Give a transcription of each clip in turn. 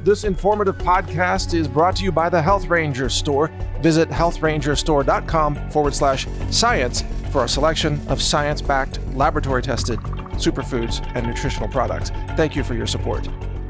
This informative podcast is brought to you by the Health Ranger Store. Visit healthrangerstore.com/science for a selection of science-backed, laboratory-tested superfoods and nutritional products. Thank you for your support.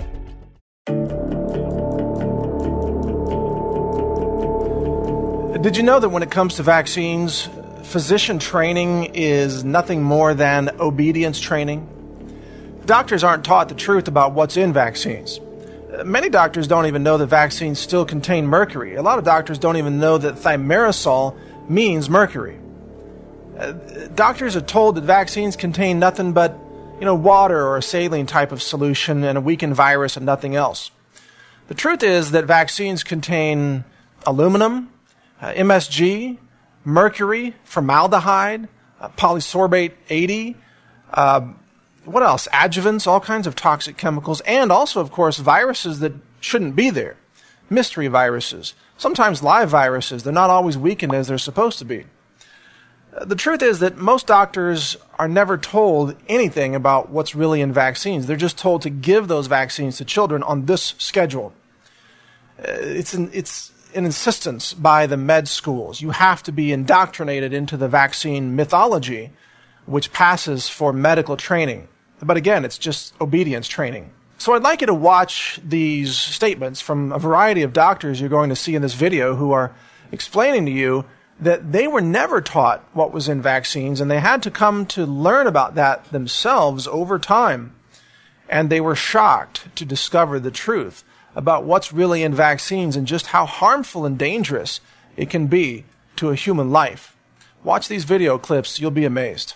Did you know that when it comes to vaccines, physician training is nothing more than obedience training? Doctors aren't taught the truth about what's in vaccines. Many doctors don't even know that vaccines still contain mercury. A lot of doctors don't even know that thimerosal means mercury. Doctors are told that vaccines contain nothing but, water or a saline type of solution and a weakened virus and nothing else. The truth is that vaccines contain aluminum, MSG, mercury, formaldehyde, polysorbate 80, what else? Adjuvants, all kinds of toxic chemicals, and also, of course, viruses that shouldn't be there. Mystery viruses, sometimes live viruses. They're not always weakened as they're supposed to be. The truth is that most doctors are never told anything about what's really in vaccines. They're just told to give those vaccines to children on this schedule. It's an insistence by the med schools. You have to be indoctrinated into the vaccine mythology, which passes for medical training. But again, it's just obedience training. So I'd like you to watch these statements from a variety of doctors you're going to see in this video who are explaining to you that they were never taught what was in vaccines, and they had to come to learn about that themselves over time. And they were shocked to discover the truth about what's really in vaccines and just how harmful and dangerous it can be to a human life. Watch these video clips, you'll be amazed.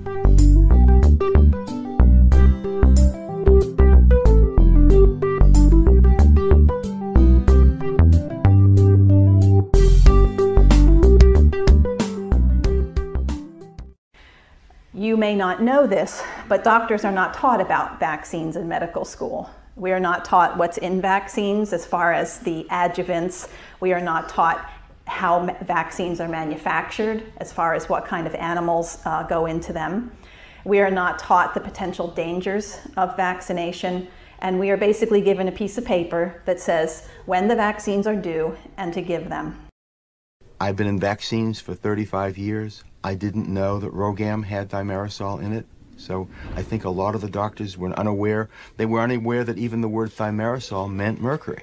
You may not know this, but doctors are not taught about vaccines in medical school. We are not taught what's in vaccines as far as the adjuvants. We are not taught how vaccines are manufactured as far as what kind of animals go into them. We are not taught the potential dangers of vaccination, and we are basically given a piece of paper that says when the vaccines are due and to give them. I've been in vaccines for 35 years. I didn't know that Rogam had thimerosal in it. So I think a lot of the doctors were unaware. They were unaware that even the word thimerosal meant mercury.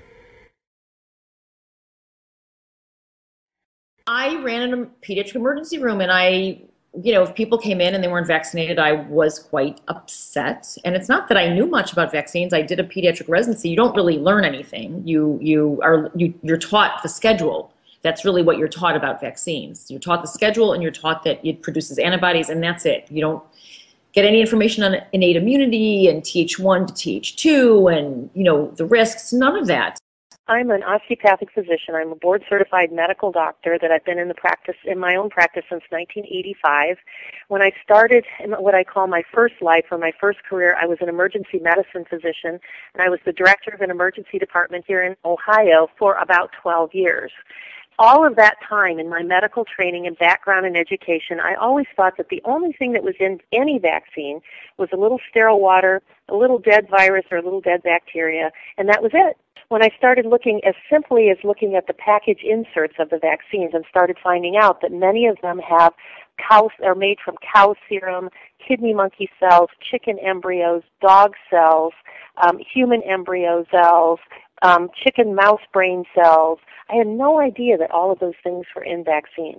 I ran in a pediatric emergency room, and if people came in and they weren't vaccinated, I was quite upset. And it's not that I knew much about vaccines. I did a pediatric residency. You don't really learn anything. You're taught the schedule. That's really what you're taught about vaccines. You're taught the schedule, and you're taught that it produces antibodies, and that's it. You don't get any information on innate immunity and Th1 to Th2 and, the risks, none of that. I'm an osteopathic physician. I'm a board-certified medical doctor that I've been in my own practice since 1985. When I started in what I call my first life or my first career, I was an emergency medicine physician, and I was the director of an emergency department here in Ohio for about 12 years. All of that time in my medical training and background in education, I always thought that the only thing that was in any vaccine was a little sterile water, a little dead virus or a little dead bacteria, and that was it. When I started looking as simply as looking at the package inserts of the vaccines and started finding out that many of them are made from cow serum, kidney monkey cells, chicken embryos, dog cells, human embryo cells, chicken mouse brain cells. I had no idea that all of those things were in vaccines.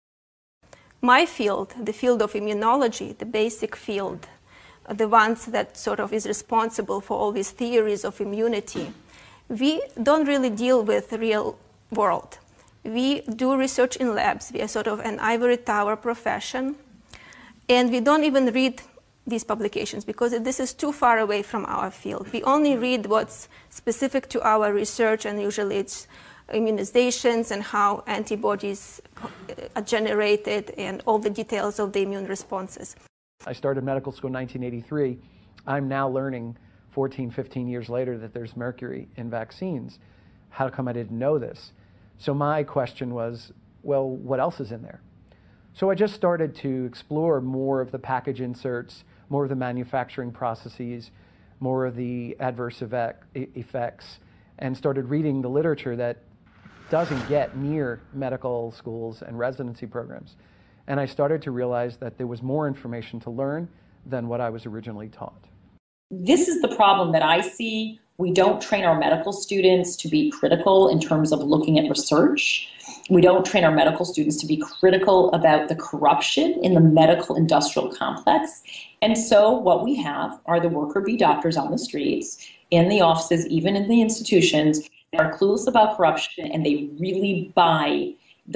My field, the field of immunology, the basic field, the ones that sort of is responsible for all these theories of immunity, we don't really deal with the real world. We do research in labs. We are sort of an ivory tower profession, and we don't even read these publications because this is too far away from our field. We only read what's specific to our research, and usually it's immunizations and how antibodies are generated and all the details of the immune responses. I started medical school in 1983. I'm now learning 14, 15 years later that there's mercury in vaccines. How come I didn't know this? So my question was, well, what else is in there? So I just started to explore more of the package inserts, more of the manufacturing processes, more of the adverse effects, and started reading the literature that doesn't get near medical schools and residency programs. And I started to realize that there was more information to learn than what I was originally taught. This is the problem that I see. We don't train our medical students to be critical in terms of looking at research. We don't train our medical students to be critical about the corruption in the medical industrial complex. And so what we have are the worker bee doctors on the streets, in the offices, even in the institutions, that are clueless about corruption, and they really buy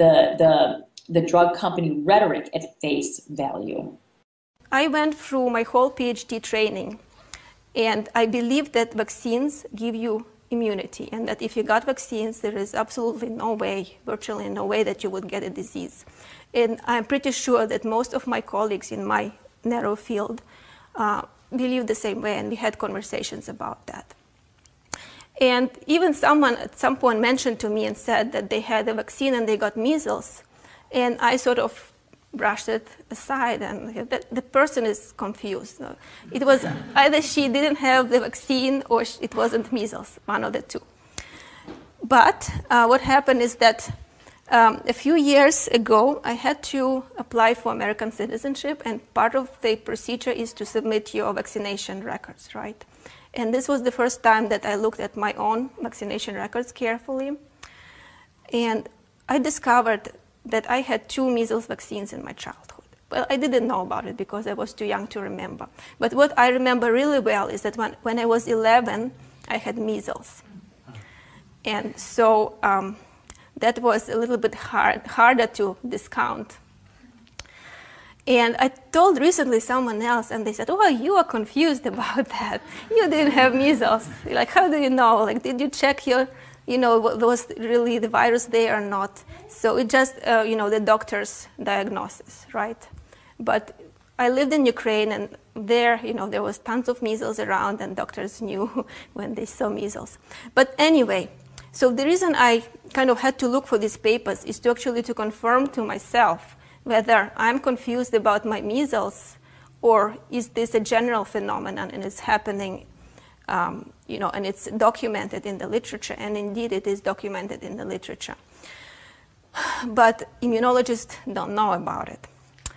the drug company rhetoric at face value. I went through my whole PhD training, and I believe that vaccines give you immunity, and that if you got vaccines, there is absolutely no way, virtually no way, that you would get a disease. And I'm pretty sure that most of my colleagues in my narrow field believe the same way, and we had conversations about that. And even someone at some point mentioned to me and said that they had a vaccine and they got measles, and I sort of brushed it aside, and the person is confused. It was either she didn't have the vaccine or it wasn't measles, one of the two. But what happened is that a few years ago, I had to apply for American citizenship, and part of the procedure is to submit your vaccination records, right? And this was the first time that I looked at my own vaccination records carefully, and I discovered that I had 2 measles vaccines in my childhood. Well, I didn't know about it because I was too young to remember. But what I remember really well is that when I was 11, I had measles. And so that was a little bit harder to discount. And I told recently someone else, and they said, "Oh, you are confused about that. You didn't have measles. Like, how do you know? Like, did you check your, was really the virus there or not?" So it just, the doctor's diagnosis, right? But I lived in Ukraine, and there, there was tons of measles around, and doctors knew when they saw measles. But anyway, so the reason I kind of had to look for these papers is to confirm to myself whether I'm confused about my measles, or is this a general phenomenon and it's happening, and it's documented in the literature, and indeed it is documented in the literature. But immunologists don't know about it.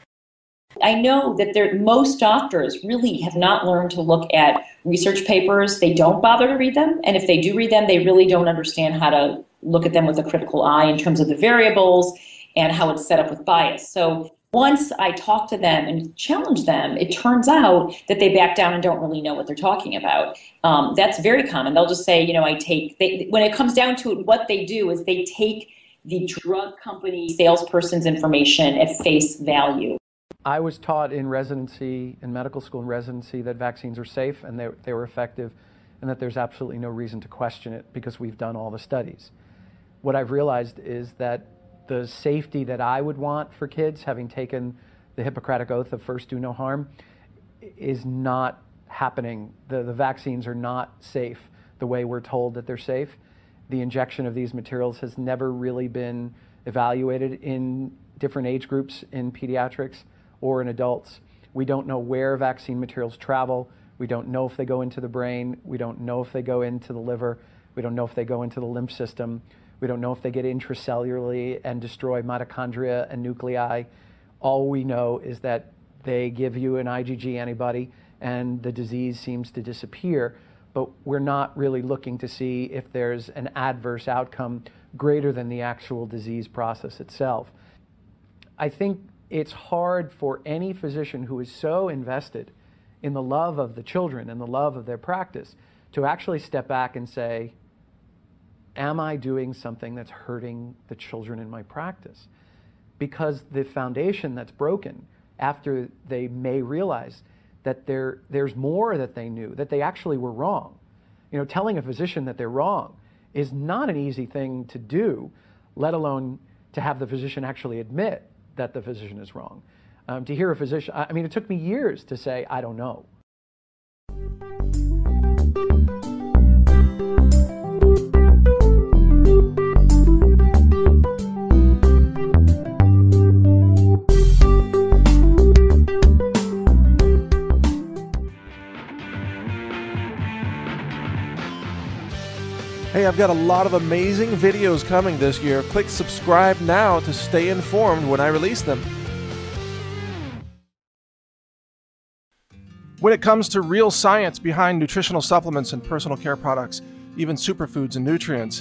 I know that most doctors really have not learned to look at research papers. They don't bother to read them, and if they do read them, they really don't understand how to look at them with a critical eye in terms of the variables and how it's set up with bias. So once I talk to them and challenge them, it turns out that they back down and don't really know what they're talking about. That's very common. They'll just say, when it comes down to it, what they do is they take the drug company salesperson's information at face value. I was taught in residency, in medical school and residency, that vaccines are safe and they were effective, and that there's absolutely no reason to question it because we've done all the studies. What I've realized is that the safety that I would want for kids, having taken the Hippocratic Oath of first do no harm, is not happening. The vaccines are not safe the way we're told that they're safe. The injection of these materials has never really been evaluated in different age groups in pediatrics or in adults. We don't know where vaccine materials travel. We don't know if they go into the brain. We don't know if they go into the liver. We don't know if they go into the lymph system. We don't know if they get intracellularly and destroy mitochondria and nuclei. All we know is that they give you an IgG antibody and the disease seems to disappear, but we're not really looking to see if there's an adverse outcome greater than the actual disease process itself. I think it's hard for any physician who is so invested in the love of the children and the love of their practice to actually step back and say, am I doing something that's hurting the children in my practice? Because the foundation that's broken after they may realize that there's more that they knew, that they actually were wrong. Telling a physician that they're wrong is not an easy thing to do, let alone to have the physician actually admit that the physician is wrong. To hear a physician, it took me years to say, I don't know. Hey, I've got a lot of amazing videos coming this year. Click subscribe now to stay informed when I release them. When it comes to real science behind nutritional supplements and personal care products, even superfoods and nutrients,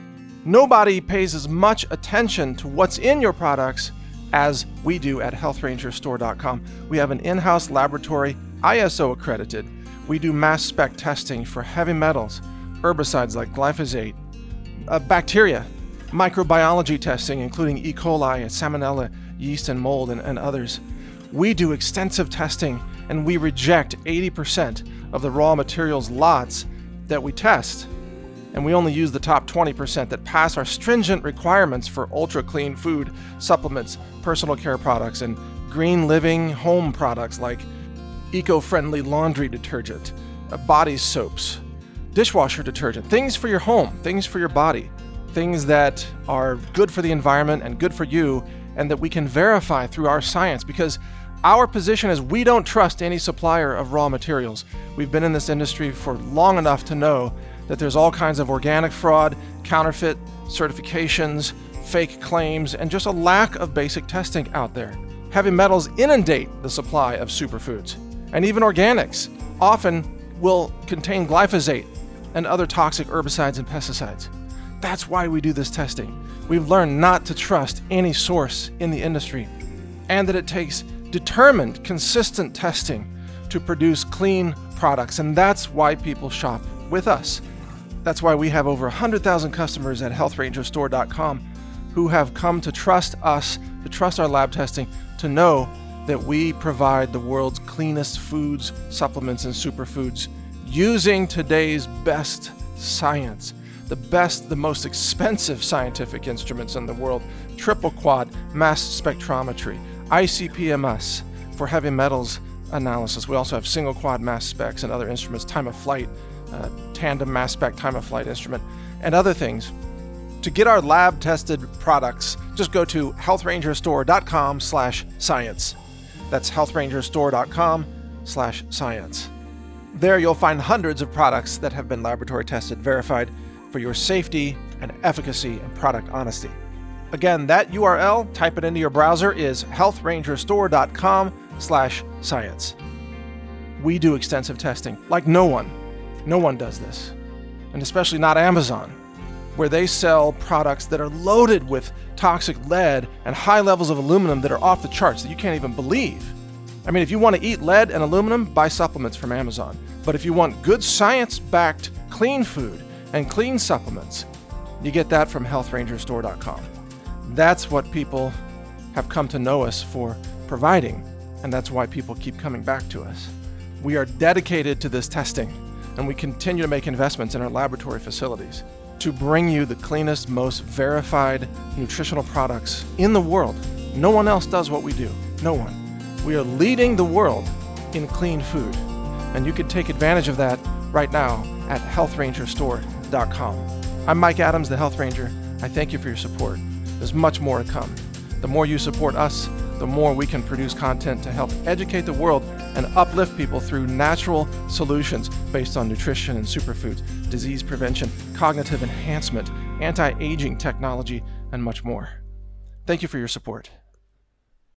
nobody pays as much attention to what's in your products as we do at HealthRangerStore.com. We have an in-house laboratory, ISO accredited. We do mass spec testing for heavy metals, herbicides like glyphosate, bacteria, microbiology testing, including E. coli, salmonella, yeast and mold, and others. We do extensive testing, and we reject 80% of the raw materials lots that we test. And we only use the top 20% that pass our stringent requirements for ultra-clean food, supplements, personal care products, and green living home products like eco-friendly laundry detergent, body soaps, dishwasher detergent, things for your home, things for your body, things that are good for the environment and good for you, and that we can verify through our science, because our position is we don't trust any supplier of raw materials. We've been in this industry for long enough to know that there's all kinds of organic fraud, counterfeit certifications, fake claims, and just a lack of basic testing out there. Heavy metals inundate the supply of superfoods, and even organics often will contain glyphosate and other toxic herbicides and pesticides. That's why we do this testing. We've learned not to trust any source in the industry, and that it takes determined, consistent testing to produce clean products, and that's why people shop with us. That's why we have over 100,000 customers at HealthRangerStore.com who have come to trust us, to trust our lab testing, to know that we provide the world's cleanest foods, supplements, and superfoods using today's best science, the most expensive scientific instruments in the world, triple quad mass spectrometry, ICP-MS for heavy metals analysis. We also have single quad mass specs and other instruments, time of flight, tandem mass spec time of flight instrument, and other things. To get our lab tested products, just go to healthrangerstore.com/science. That's healthrangerstore.com/science. There you'll find hundreds of products that have been laboratory tested, verified for your safety and efficacy and product honesty. Again, that URL, type it into your browser, is healthrangerstore.com/science. We do extensive testing like no one does this, and especially not Amazon, where they sell products that are loaded with toxic lead and high levels of aluminum that are off the charts that you can't even believe. I mean, if you want to eat lead and aluminum, buy supplements from Amazon. But if you want good science-backed clean food and clean supplements, you get that from HealthRangerStore.com. That's what people have come to know us for providing, and that's why people keep coming back to us. We are dedicated to this testing, and we continue to make investments in our laboratory facilities to bring you the cleanest, most verified nutritional products in the world. No one else does what we do. No one. We are leading the world in clean food, and you can take advantage of that right now at HealthRangerStore.com. I'm Mike Adams, the Health Ranger. I thank you for your support. There's much more to come. The more you support us, the more we can produce content to help educate the world and uplift people through natural solutions based on nutrition and superfoods, disease prevention, cognitive enhancement, anti-aging technology, and much more. Thank you for your support.